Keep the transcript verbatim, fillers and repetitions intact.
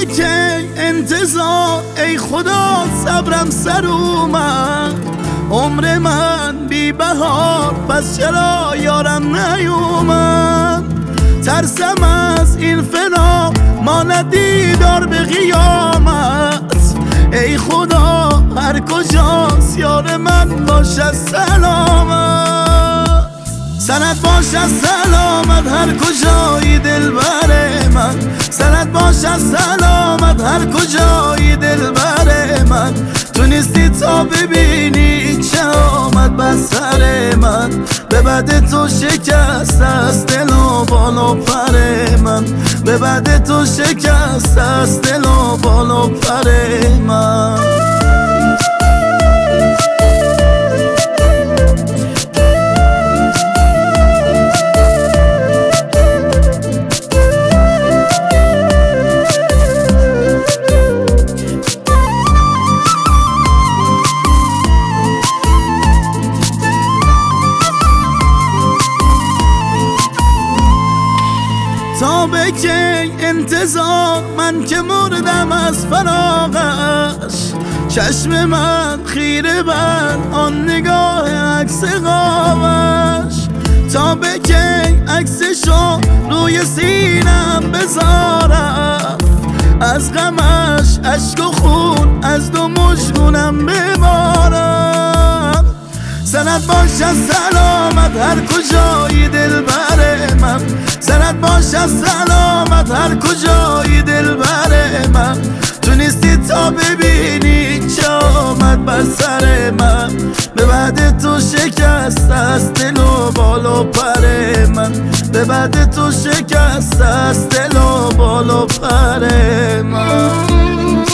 کی انتظار ای خدا صبرم سر اومد، عمر من بی بهار پس چرا یارم نیومد. ترسم از این فنا ما ندیدار به قیامت، ای خدا هر کجاست یار من باشه سلامت. سند باشه سلامت هر کجایی دلبر من، سند باشه سلامت هر کجایی دلبر من. تو نیستی تا ببینی چه آمد بر سر من، به بعد تو شکست از دل و بال و پر من، به بعد تو شکست از دل و بال و پر من. تا به کی انتظار من که مردم از فراقش، چشم من خیره بر آن نگاه عکس قامش. تا به کی عکسشو روی سینم بذارم، از غمش اشک و خون از دو مژگونم ببارم. سند باشه سلامت هر کجایی دلبر من، سند باشه سلامت هر کجایی دلبر من. تو نیستی تا ببینی چه آمد بر سر من، به بعد تو شکست از دل و بال و پر من، به بعد تو شکست از دل و بال و پر من.